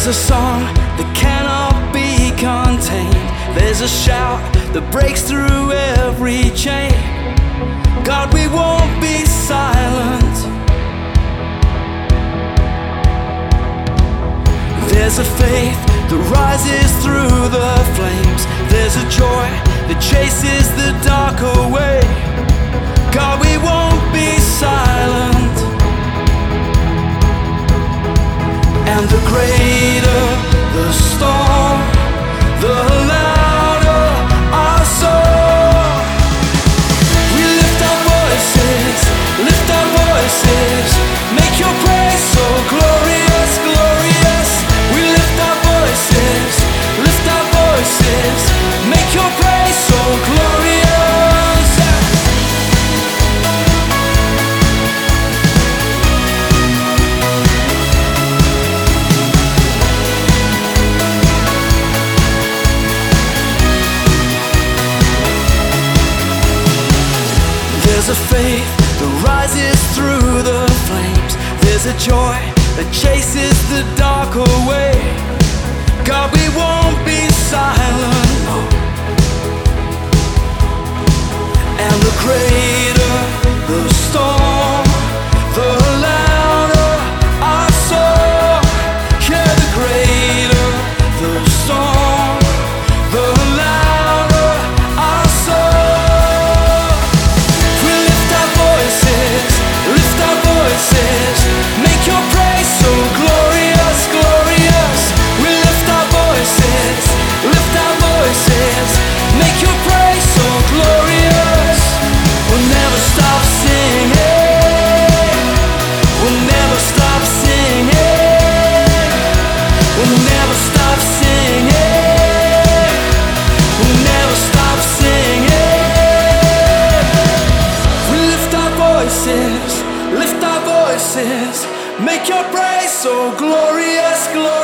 There's a song that cannot be contained. There's a shout that breaks through every chain. God, we won't be silent. There's a faith that rises through the flames. There's a joy that chases the dark away. God, we won't be silent. And the greater the storm, the louder our song. We lift our voices, make your praise so glorious, glorious. We lift our voices, make your praise so glorious. There's a faith that rises through the flames. There's a joy that chases the dark away. God, we won't be silent, no. And the greater the storm, the louder our song. Yeah, the greater the storm, the louder our song. We lift our voices, make your praise so glorious, glorious. We lift our voices, make your praise so glorious. We'll never stop singing, we'll never stop singing, we'll never stop singing, we'll never stop singing. We lift our voices, make your praise so glorious, glorious.